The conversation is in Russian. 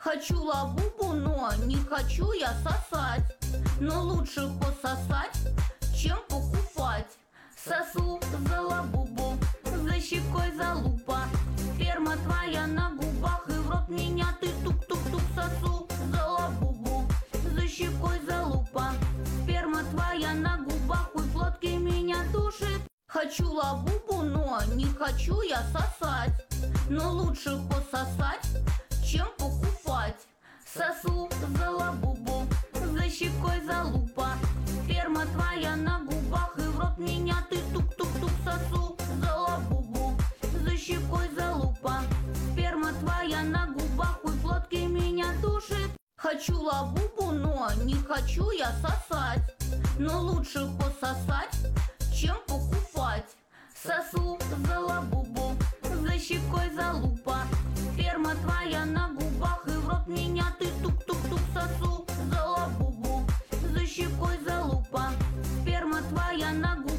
Хочу лабубу, но не хочу я сосать. Но лучше пососать, чем покупать. Сосу за лабубу, за щекой залупа. Сперма твоя на губах, и в рот меня ты тук-тук-тук. Сосу за лабубу, за щекой залупа. Сперма твоя на губах, и в глотке меня душит. Хочу лабубу, но не хочу я сосать. Но лучше пососать, чем покупать. Сосу за лабубу, за щекой залупа. Сперма твоя на губах, и в рот меня ты тук-тук-тук. Сосу за лабубу, за щекой залупа. Сперма твоя на губах, и в глотке меня душит. Хочу лабубу, но не хочу я сосать. Но лучше пососать, чем покупать. Сосу за лабубу, за щекой залупа. Сперма твоя на губах, и в рот меня ты тук-тук-тук. Сосу за лабубу, за щекой залупа. Сперма твоя на губах.